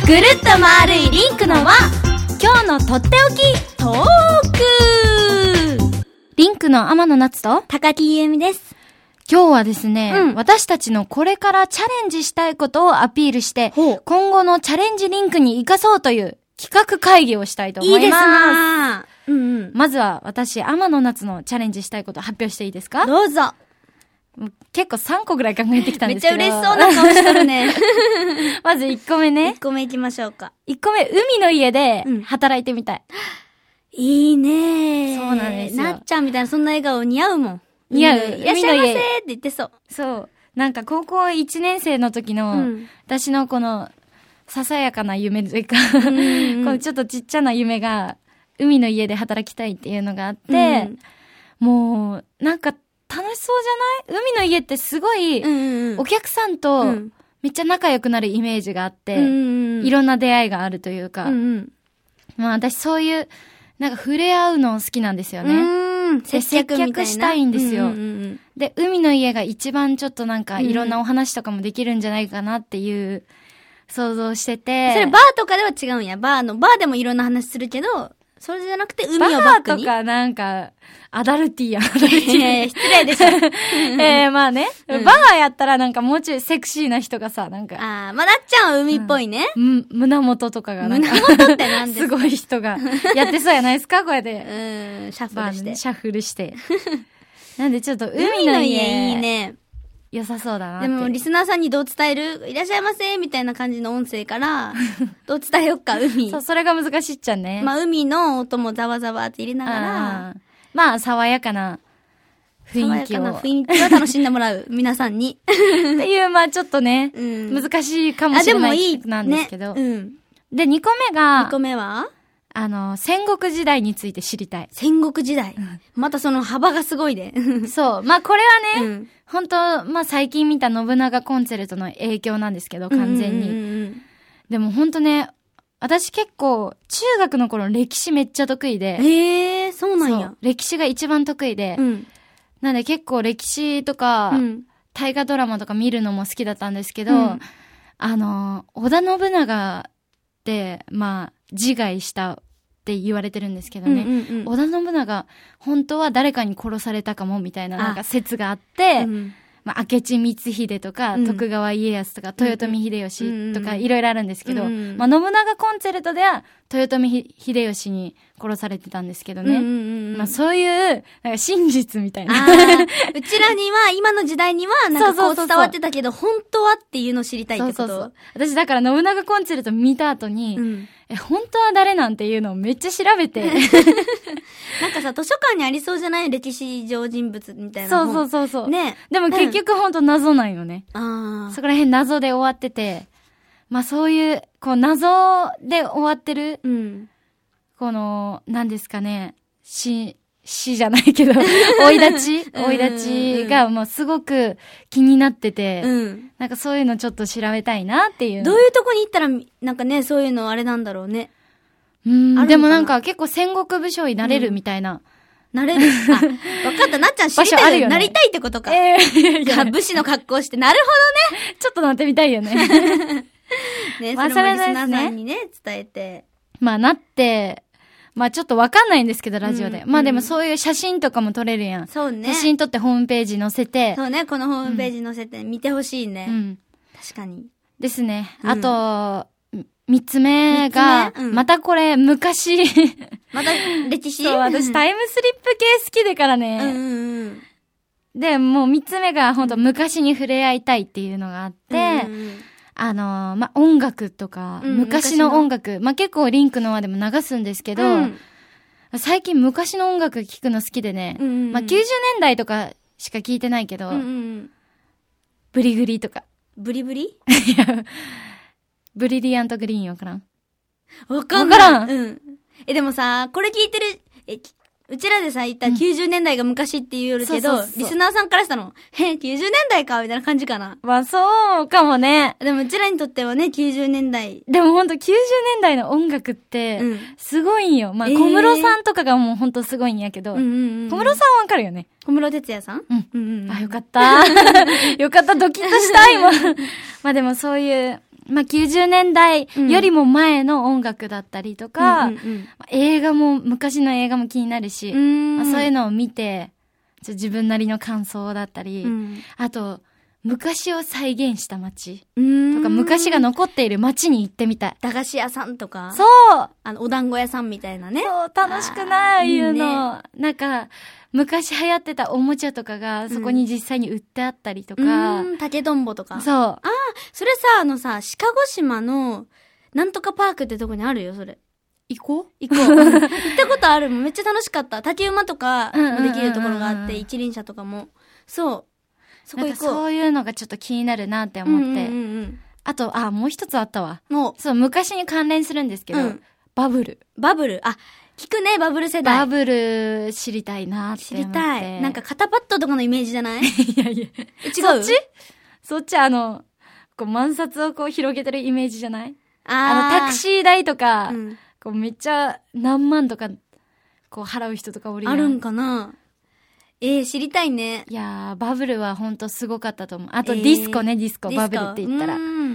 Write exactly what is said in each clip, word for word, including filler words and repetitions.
ぐるっと丸いリンクの輪、今日のとっておきトーク。リンクの天野夏と高木優美です。 今日はですね、 うん、 私たちのこれからチャレンジしたいことをアピールして、今後のチャレンジリンクに生かそうという企画会議をしたいと思います。いいですな、うんうん、まずは私、天野夏のチャレンジしたいことを発表していいですか？ どうぞ。 結構さんこぐらい考えてきたんですけど。 めっちゃ嬉しそうな顔しとるね。 まずいっこめね。 いっこめ行きましょうか。 いっこめ、海の家で働いてみたい。 うん、いいね。 そうなんですよ。 なっちゃんみたいなそんな笑顔似合うもん。 似合う。 いらっしゃいませって言ってそう。 そう。なんか高校いちねん生の時の、うん、私のこの、ささやかな夢というか、うんうん、このちょっとちっちゃな夢が、海の家で働きたいっていうのがあって、うん、もう、なんか楽しそうじゃない？海の家ってすごい、うんうん、お客さんとめっちゃ仲良くなるイメージがあって、うんうん、いろんな出会いがあるというか、うんうん、まあ私そういう、なんか触れ合うの好きなんですよね。うん、接客みたいな。接客したいんですよ、うんうんうん。で、海の家が一番ちょっとなんかいろんなお話とかもできるんじゃないかなっていう想像してて。 それバーとかでは違うんや。バーの、バーでもいろんな話するけど、それじゃなくて海をバックに。 バーとかなんか、アダルティーや。アダルティー。 えー、失礼でしょ。 えー、まあね、うん。バーやったらなんかもうちょいセクシーな人がさ、なんか。 ああ、まあなっちゃんは海っぽいね。 うん、胸元とかがなんか。 胸元ってなんですか？ すごい人がやってそうやないですかこうやって。 うん、シャッフルして。 シャッフルして。なんでちょっと海の家。 いいね。 良さそうだなって。 でもリスナーさんにどう伝える？いらっしゃいませみたいな感じの音声からどう伝えよっか。海。 そう、それが難しいっちゃね。 まあ海の音もざわざわって入れながら、 まあ爽やかな雰囲気を、爽やかな雰囲気を楽しんでもらう皆さんにっていう、まあちょっとね、うん、難しいかもしれない企画なんですけど、 ね、うん、 でにこめが、 にこめはあの、戦国時代について知りたい。 戦国時代。うん、またその幅がすごいで。 そう。まあこれはね、うん、本当まあ最近見た信長コンチェルトの影響なんですけど、完全に。うんうんうん、でも本当ね、私結構中学の頃歴史めっちゃ得意で。 へえー、そうなんや。そう。 歴史が一番得意で。うん、なんで結構歴史とか、うん、大河ドラマとか見るのも好きだったんですけど、うん、あの、織田信長って、まあ、自害したって言われてるんですけどね、うんうんうん、織田信長本当は誰かに殺されたかもみたいななんか説があって、うん、まあ、明智光秀とか、うん、徳川家康とか豊臣秀吉とかいろいろあるんですけど、うんうん、まあ、信長コンチェルトでは豊臣秀吉に殺されてたんですけどね、うんうんうん、まあ、そういうなんか真実みたいなうちらには今の時代にはなんかこう伝わってたけど本当はっていうのを知りたいってこと。そうそうそう。 私だから信長コンチェルト見た後に、うん、え本当は誰なんていうのをめっちゃ調べてなんかさ図書館にありそうじゃない？歴史上人物みたいなそうそうそうそうね。 でも結局本当謎なんよね、うん、あそこら辺謎で終わってて、まあそういうこう謎で終わってる、うん、この何ですかね、死死じゃないけど追い立ち追い立ちがもうすごく気になってて、うん、なんかそういうのちょっと調べたいなっていう。 どういうとこに行ったらなんかねそういうのあれなんだろうね。 うんでもなんか結構戦国武将になれるみたいな、 うんなれる。あ、わかった。なっちゃん知りたいよ。なりたいってことか。えー、じゃあ武士の格好して。なるほどね。 ちょっとなってみたいよね。 ね、まあ、それもリスナーさんにね、伝えて。 まあ、なって、まあちょっとわかんないんですけど、ラジオで。うん、まあでもそういう写真とかも撮れるやん。そうね。写真撮ってホームページ載せて。 そうね、このホームページ載せて見てほしいね。うん。確かに。 ですね。うん、あと、三つ目が、うん、またこれ、昔。 また、歴史そう、私タイムスリップ系好きでからね。うんうんうん、で、もう三つ目が、本当昔に触れ合いたいっていうのがあって、うんうん、あの、まあ、音楽とか、うん、昔の音楽、まあ、結構リンクの輪でも流すんですけど、うん、最近昔の音楽聴くの好きでね、うんうん、まあ、きゅうじゅうねんだいとかしか聴いてないけど、うんうん、ブリグリとか。 ブリブリ？いや、ブリリアントグリーンわからん？ わかんない。 わからん。 うん。え、でもさ、これ聞いてる、え、うちらでさ、言ったきゅうじゅうねんだいが昔って言うけど、うんそうそうそう、リスナーさんからしたの、へ、きゅうじゅうねんだいかみたいな感じかな。 まあそうかもね。 でもうちらにとってはね、きゅうじゅうねんだい。 でもほんときゅうじゅうねんだいの音楽って、すごいんよ。まあ、小室さんとかがもうほんとすごいんやけど、うんうんうん、小室さんはわかるよね。 小室哲也さん？ うん。うんうん、あ、よかった。よかった、ドキッとした、今。まあでもそういう、 まあ、きゅうじゅうねんだいよりも前の音楽だったりとか、 うんうんうんまあ、映画も、昔の映画も気になるし、まあ、そういうのを見て、ちょ自分なりの感想だったり、うん、あと、昔を再現した街とか、昔が残っている街に行ってみたい。 駄菓子屋さんとか。 そうあの、お団子屋さんみたいなね。 そう、楽しくない、いうの。いいね、なんか、昔流行ってたおもちゃとかが、そこに実際に売ってあったりとか。 うん、竹とんぼとか。 そう。ああ、 それさ、あのさ、鹿児島の、なんとかパークってとこにあるよ、それ。 行こう行こう。行ったことあるもん。めっちゃ楽しかった。竹馬とかもできるところがあって、一輪車とかも。そう。そこ行こう。 なんかそういうのがちょっと気になるなって思って。うんうんうん、あと、あ、もう一つあったわ。もう。そう、昔に関連するんですけど、うん、バブル。 バブル。あ、聞くね、バブル世代。 バブル知りたいなって思って。知りたい。 なんか肩パッドとかのイメージじゃない？いやいや。違う？そっち？そっちあの、こう、万札をこう広げてるイメージじゃない？ああの、タクシー代とか、うん、こうめっちゃ何万とか、こう払う人とかおるやん。 あるんかな？えー、知りたいね。 いやー、バブルはほんとすごかったと思う。あと、ディスコね、えー、ディスコ。バブルって言ったら。うん。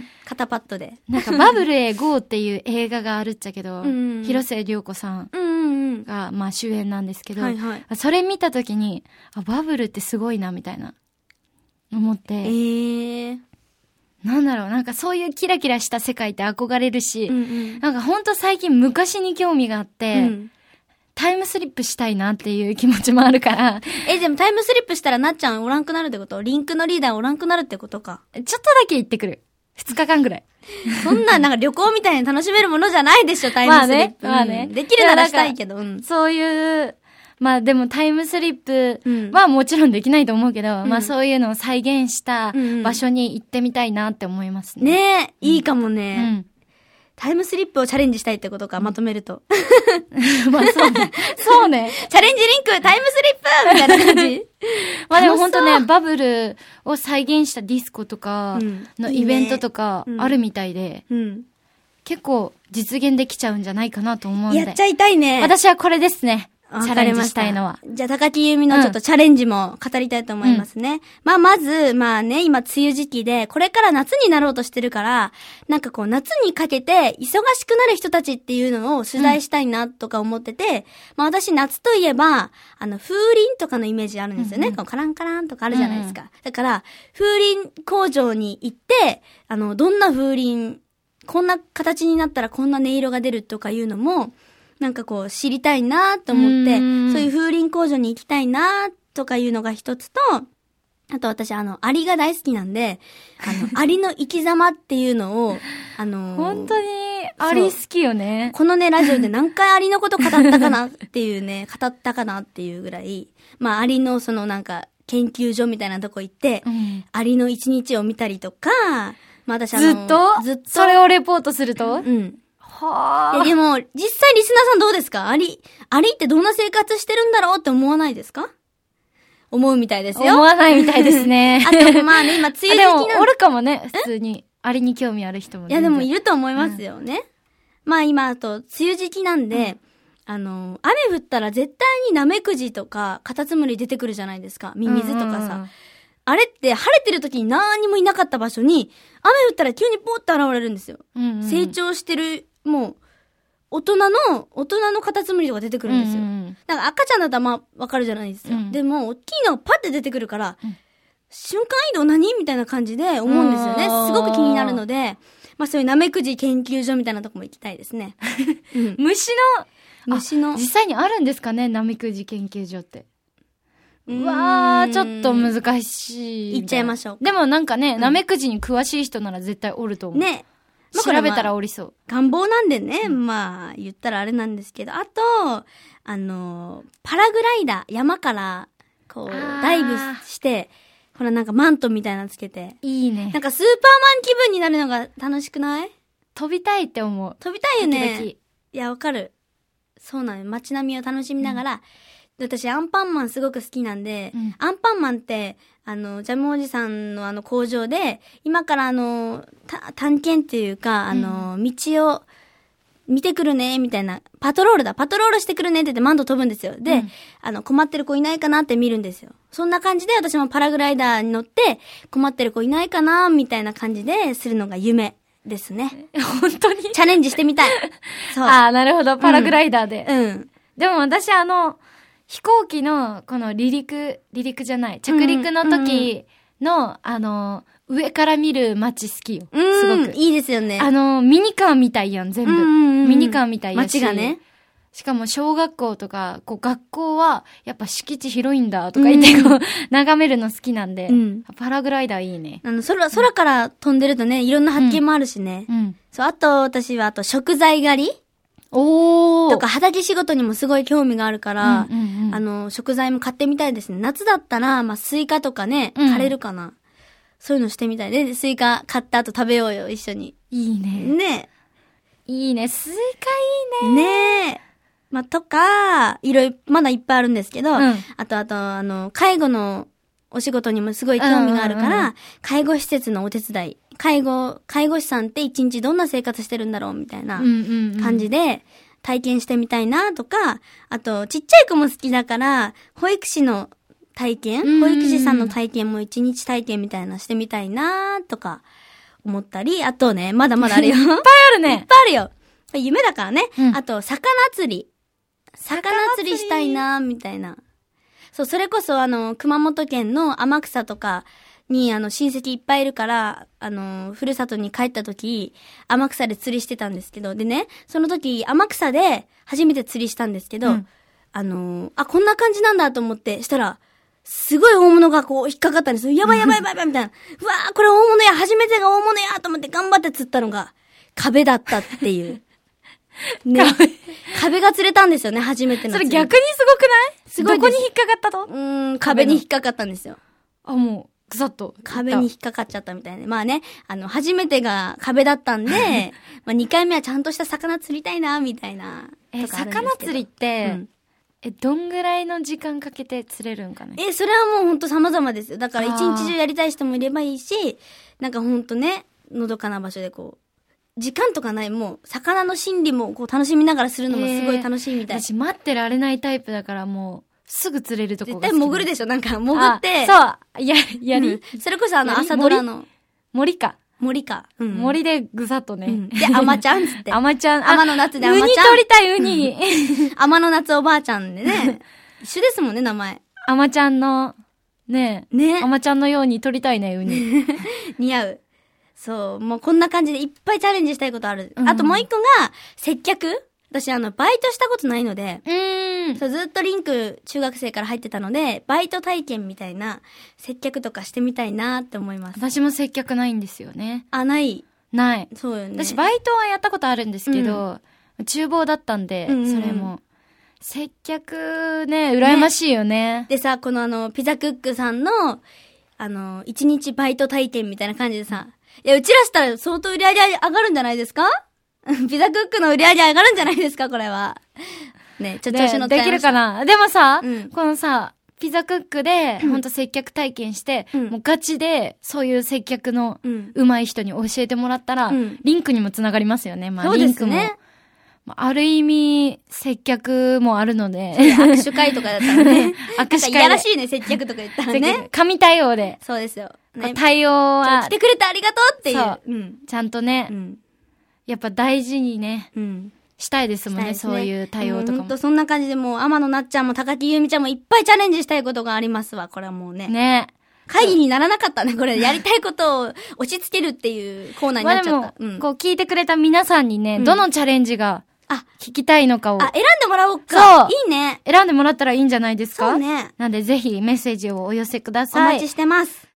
肩パッドで。 なんか、バブルへ ゴー っていう映画があるっちゃけど、うん、広末涼子さんが、まあ主演なんですけど、はいはい、それ見たときに、あ、バブルってすごいな、みたいな、思って。えー。なんだろう、なんかそういうキラキラした世界って憧れるし、うんうん、なんかほんと最近昔に興味があって、うんタイムスリップしたいなっていう気持ちもあるから。 え、でもタイムスリップしたらなっちゃんおらんくなるってこと？リンクのリーダーおらんくなるってことか。 ちょっとだけ行ってくる。二日間ぐらい。 そんな、なんか旅行みたいに楽しめるものじゃないでしょ、タイムスリップ。まあね。まあね、うん。できるならしたいけど。うん、 そういう、まあでもタイムスリップはもちろんできないと思うけど、うん、まあそういうのを再現した場所に行ってみたいなって思いますね。 ねえ、いいかもね。うん。タイムスリップをチャレンジしたいってことか、まとめると。 まあそうね。そうね。 チャレンジリンクタイムスリップみたいな感じ。 まあでもほんとね、バブルを再現したディスコとかのイベントとかあるみたいで、うんうん、結構実現できちゃうんじゃないかなと思うんで。 やっちゃいたいね。 私はこれですね。チャレンジしたいのは。 じゃあ、高木由美のちょっとチャレンジも語りたいと思いますね。うん、まあ、まず、まあね、今、梅雨時期で、これから夏になろうとしてるから、なんかこう、夏にかけて、忙しくなる人たちっていうのを取材したいな、とか思ってて、うん、まあ私、夏といえば、あの、風鈴とかのイメージあるんですよね。うんうん、こうカランカランとかあるじゃないですか。うんうん、だから、風鈴工場に行って、あの、どんな風鈴、こんな形になったらこんな音色が出るとかいうのも、なんかこう知りたいなと思って、そういう風鈴工場に行きたいなとかいうのが一つと、あと私あの、アリが大好きなんで、あの、アリの生き様っていうのを、あのー、 本当にアリ好きよね。 このね、ラジオで何回アリのこと語ったかなっていうね、語ったかなっていうぐらい、まあアリのそのなんか、研究所みたいなとこ行って、うん、アリの一日を見たりとか、まあ私あの、 ずっとずっとそれをレポートするとうん。 はあ。でも、実際リスナーさんどうですか？アリ、アリってどんな生活してるんだろうって思わないですか？思うみたいですよ。 思わないみたいですね。 あと、まあね、今、梅雨時期なんでも、おるかもね、普通に。アリに興味ある人もね。 いや、でもいると思いますよね。うん、まあ今、あと、梅雨時期なんで、うん、あの、雨降ったら絶対にナメクジとか、カタツムリ出てくるじゃないですか。ミミズとかさ。うんうんうん、あれって晴れてる時に何にもいなかった場所に、雨降ったら急にポーって現れるんですよ。うんうん、成長してる、もう、大人の、大人のカタツムリとか出てくるんですよ。うんうん、なんか赤ちゃんだったらまあわかるじゃないですか。うん、でも、大きいのがパッて出てくるから、うん、瞬間移動何みたいな感じで思うんですよね。すごく気になるので、まあそういうナメクジ研究所みたいなとこも行きたいですね。 うん、虫の、虫の。実際にあるんですかね、ナメクジ研究所って。うわー、ちょっと難しい。 行っちゃいましょう。 でもなんかね、うん、ナメクジに詳しい人なら絶対おると思う。ね。まあ、調べたらおりそう。 願望なんでね、うん、まあ、言ったらあれなんですけど、あと、あの、パラグライダー、山から、こう、ダイブして、ほらなんかマントみたいなのつけて。 いいね。 なんかスーパーマン気分になるのが楽しくない？ 飛びたいって思う。 飛びたいよね。時々。いや、わかる。そうなのよ。街並みを楽しみながら、うん、私アンパンマンすごく好きなんで、うん、アンパンマンって、あの、ジャムおじさんのあの工場で、今からあの、探検っていうか、あの、うん、道を見てくるね、みたいな、パトロールだ、パトロールしてくるねって言ってマント飛ぶんですよ。で、うん、あの、困ってる子いないかなって見るんですよ。そんな感じで私もパラグライダーに乗って、困ってる子いないかな、みたいな感じでするのが夢ですね。 本当にチャレンジしてみたい。 そう。ああ、なるほど。パラグライダーで。 うん。うん、でも私あの、飛行機のこの離陸、離陸じゃない、着陸の時の、うんうん、あの、上から見る街好きよ。すごく。 いいですよね。 あの、ミニカーみたいやん、全部。うんうんうん、ミニカーみたいやし。 街がね。 しかも小学校とか、こう学校はやっぱ敷地広いんだとか言ってこう、うん、眺めるの好きなんで、うん、パラグライダーいいね。 あの、空、空から飛んでるとね、いろんな発見もあるしね。うん。うん、そう、あと私はあと食材狩りおー。 とか畑仕事にもすごい興味があるから、うんうんうん、あの、食材も買ってみたいですね。夏だったら、まあ、スイカとかね、枯れるかな。うん、そういうのしてみたい。で、スイカ買った後食べようよ、一緒に。 いいね。 ね。 いいね。スイカいいね。 ねえ。まあ、とか、いろいろ、まだいっぱいあるんですけど、うん、あと、あと、あの、介護のお仕事にもすごい興味があるから、うんうんうん、介護施設のお手伝い。介護、介護士さんって一日どんな生活してるんだろうみたいな感じで体験してみたいなとか、あと、ちっちゃい子も好きだから、保育士の体験、保育士さんの体験も一日体験みたいなしてみたいなとか思ったり、あとね、まだまだあるよ。いっぱいあるね。 いっぱいあるよ。夢だからね。うん、あと、魚釣り。魚釣りしたいなみたいな。そう、それこそあの、熊本県の天草とかにあの、親戚いっぱいいるから、あの、ふるさとに帰った時、天草で釣りしてたんですけど、でね、その時、天草で初めて釣りしたんですけど、うん、あの、あ、こんな感じなんだと思って、したら、すごい大物がこう引っかかったんですよ。やばいやばいやばいやばいみたいな。うわーこれ大物や、初めてが大物やと思って頑張って釣ったのが、壁だったっていう。ね。壁が釣れたんですよね、初めての。 それ逆にすごくない？すごい。どこに引っかかったと？ うーん、壁に引っかかったんですよ。 あ、もう、ぐさっと。 壁に引っかかっちゃったみたいな。まあね、あの、初めてが壁だったんで、まあにかいめはちゃんとした魚釣りたいな、みたいな。 え、魚釣りって、うん、え、どんぐらいの時間かけて釣れるんかね？ え、それはもうほんと様々ですよ。だから一日中やりたい人もいればいいし、なんかほんとね、のどかな場所でこう、時間とかない、もう、魚の心理もこう楽しみながらするのもすごい楽しいみたい。 私待ってられないタイプだからもう、すぐ釣れるとこが好き。 絶対潜るでしょ、なんか潜って。 そう、や、やり、 うん、それこそあの朝ドラの。 森か。 森か。 うん、森でぐさっとね。うん、 で、アマちゃんつって。 アマちゃん。 アマの夏でアマちゃん。 ウニ取りたい、ウニ。 アマの夏おばあちゃんでね。一緒ですもんね、名前。 アマちゃんの、ねえ。 ね。 アマちゃんのように取りたいね、ウニ。 似合う。そう、もうこんな感じでいっぱいチャレンジしたいことある。うん、あともう一個が、接客。私あの、バイトしたことないので、 うーん。 そう、ずっとリンク中学生から入ってたので、バイト体験みたいな接客とかしてみたいなって思います。 私も接客ないんですよね。 あ、ない。 ない。 そうよね。 私バイトはやったことあるんですけど、うん、厨房だったんで、うんうん、それも。接客ね、羨ましいよね。 ねでさ、このあの、ピザクックさんの、あの、一日バイト体験みたいな感じでさ、いや、うちらしたら相当売り上げ上がるんじゃないですか？ピザクックの売り上げ上がるんじゃないですかこれは。ね、ちょっと調子乗ってできるかな？でもさ、うん、このさ、ピザクックで、ほんと接客体験して、うん、もうガチで、そういう接客の上手い人に教えてもらったら、うん、リンクにもつながりますよね。まあ、リンクも。ある意味、接客もあるので。 握手会とかだったらね。 握手会。 いやらしいね、接客とか言ったらね。 神対応で。 そうですよ。 ね、対応は。 来てくれてありがとうっていう。そう。 うん、ちゃんとね、うん、やっぱ大事にね、うん、したいですもんね、ねそういう対応とかも。ほんとそんな感じでもう、天野なっちゃんも高木ゆうみちゃんもいっぱいチャレンジしたいことがありますわ、これはもうね。 ね。 会議にならなかったね、これ。やりたいことを押し付けるっていうコーナーになっちゃった。まあでも、うん、こう聞いてくれた皆さんにね、うん、どのチャレンジが、あ、聞きたいのかを。 あ、選んでもらおうか。そう。いいね。 選んでもらったらいいんじゃないですか？ そうね。 なんでぜひメッセージをお寄せください。 お待ちしてます。